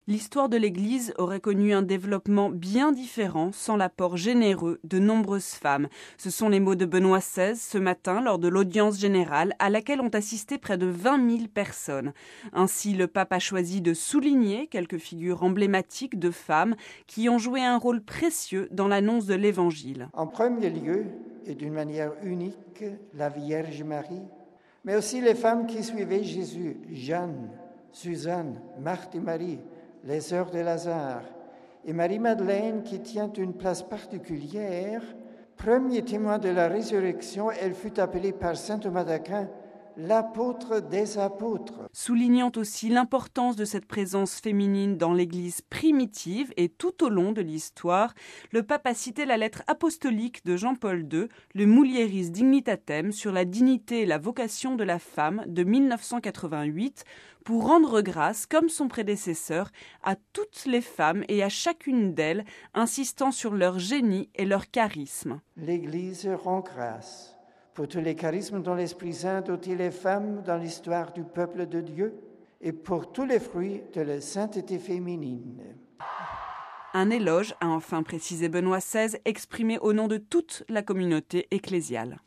L'histoire de l'Église aurait connu un développement bien différent sans l'apport généreux de nombreuses femmes. Ce sont les mots de Benoît XVI ce matin lors de l'audience générale à laquelle ont assisté près de 20 000 personnes. Ainsi, le pape a choisi de souligner quelques figures emblématiques de femmes qui ont joué un rôle précieux dans l'annonce de l'Évangile. En premier lieu, et d'une manière unique, la Vierge Marie, mais aussi les femmes qui suivaient Jésus, Jeanne, Suzanne, Marthe et Marie, les sœurs de Lazare, et Marie-Madeleine qui tient une place particulière. Premier témoin de la résurrection, elle fut appelée par saint Thomas d'Aquin l'apôtre des apôtres. Soulignant aussi l'importance de cette présence féminine dans l'Église primitive et tout au long de l'histoire, le pape a cité la lettre apostolique de Jean-Paul II, le Mulieris Dignitatem, sur la dignité et la vocation de la femme de 1988, pour rendre grâce, comme son prédécesseur, à toutes les femmes et à chacune d'elles, insistant sur leur génie et leur charisme. L'Église rend grâce pour tous les charismes dont l'Esprit Saint doté les femmes dans l'histoire du peuple de Dieu et pour tous les fruits de la sainteté féminine. Un éloge, a enfin précisé Benoît XVI, exprimé au nom de toute la communauté ecclésiale.